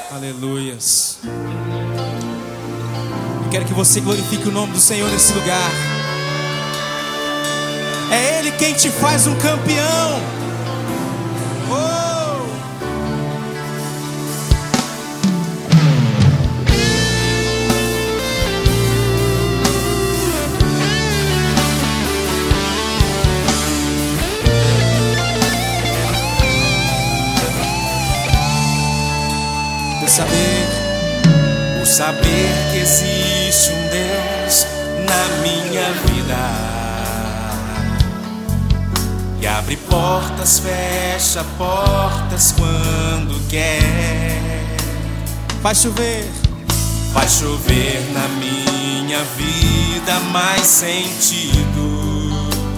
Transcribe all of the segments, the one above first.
Aleluias. Eu quero que você glorifique o nome do Senhor nesse lugar. É Ele quem te faz um campeão. Oh! O saber que existe um Deus na minha vida, que abre portas, fecha portas quando quer. Faz chover na minha vida mais sentido,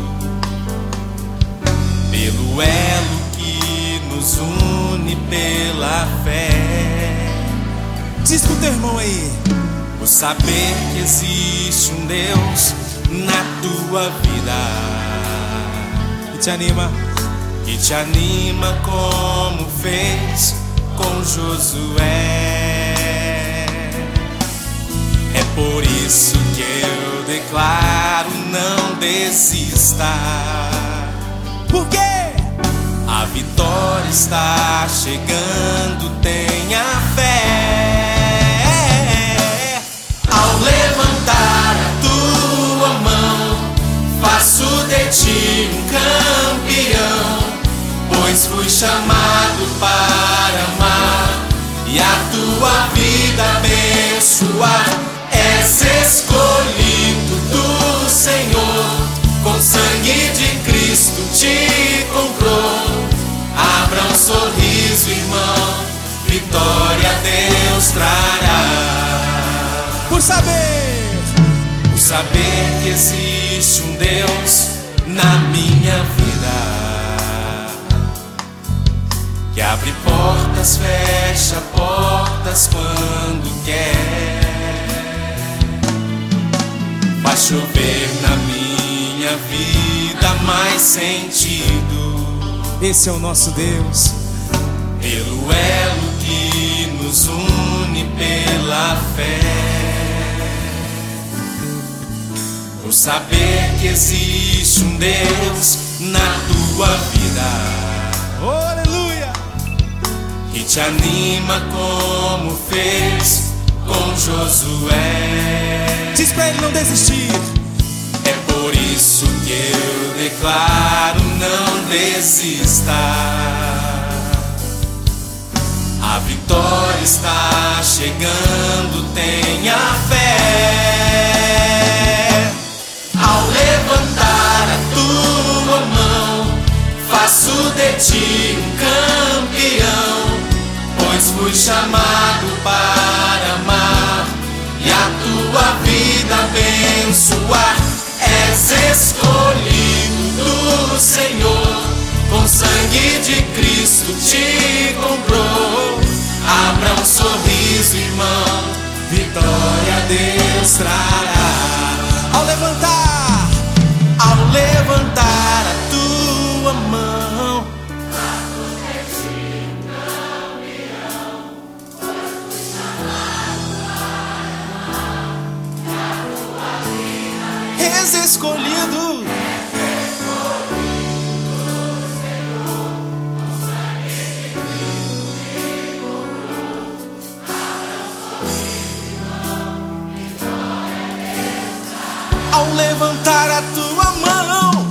pelo elo que nos une pela fé. Diz pro teu irmão aí. O saber que existe um Deus na tua vida, que te anima como fez com Josué. É por isso que eu declaro: não desista. Por quê? A vitória está chegando, tenha fé. Ao levantar a tua mão, faço de ti um campeão, pois fui chamado para amar e a tua vida abençoar. És escolhido do Senhor, com sangue de Cristo te comprou. Abra um sorriso, irmão, vitória Deus trará. Por saber que existe um Deus na minha vida, que abre portas, fecha portas quando quer. Faz chover na minha vida mais sentido. Esse é o nosso Deus. Pelo elo que nos une pela fé. Por saber que existe um Deus na tua vida, oh, aleluia, que te anima como fez com Josué. Diz pra ele não desistir. É por isso que eu declaro: não desista. A vitória está chegando, tenha fé. Ao levantar a tua mão, faço de ti um campeão, pois fui chamado para amar e a tua vida abençoar. És escolhido do Senhor, com sangue de Cristo te comprou. Abra um sorriso, irmão, vitória Deus trará. Ao levantar a tua mão, és escolhido. Ao levantar a tua mão,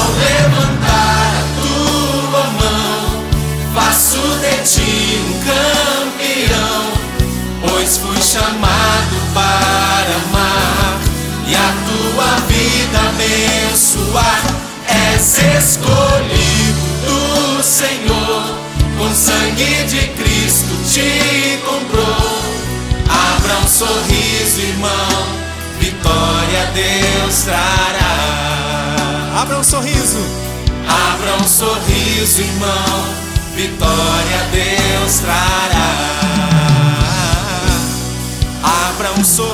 faço de ti um campeão, pois fui chamado para amar e a tua vida abençoar. És escolhido do Senhor, com sangue de Cristo te comprou. Abra um sorriso, irmão, vitória Deus trará. Abra um sorriso, irmão, vitória Deus trará. Abra um sorriso.